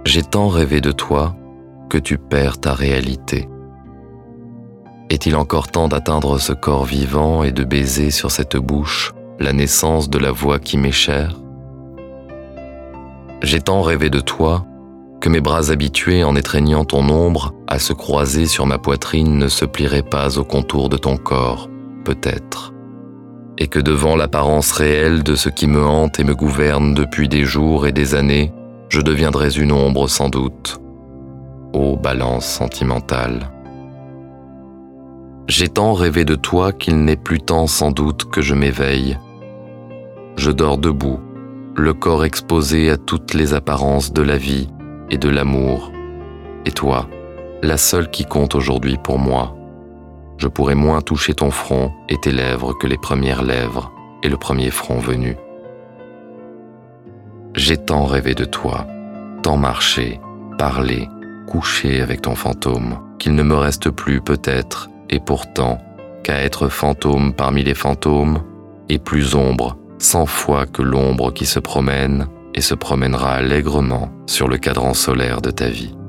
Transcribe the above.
J'ai tant rêvé de toi que tu perds ta réalité. Est-il encore temps d'atteindre ce corps vivant et de baiser sur cette bouche la naissance de la voix qui m'est chère? J'ai tant rêvé de toi que mes bras habitués en étreignant ton ombre à se croiser sur ma poitrine ne se plieraient pas au contour de ton corps, peut-être, et que devant l'apparence réelle de ce qui me hante et me gouverne depuis des jours et des années, je deviendrais une ombre sans doute. Ô balance sentimentale! J'ai tant rêvé de toi qu'il n'est plus temps sans doute que je m'éveille. Je dors debout, le corps exposé à toutes les apparences de la vie et de l'amour. Et toi, la seule qui compte aujourd'hui pour moi. Je pourrais moins toucher ton front et tes lèvres que les premières lèvres et le premier front venu. J'ai tant rêvé de toi, tant marché, parlé, couché avec ton fantôme, qu'il ne me reste plus peut-être, et pourtant, qu'à être fantôme parmi les fantômes, et plus ombre, 100 fois que l'ombre qui se promène et se promènera allègrement sur le cadran solaire de ta vie.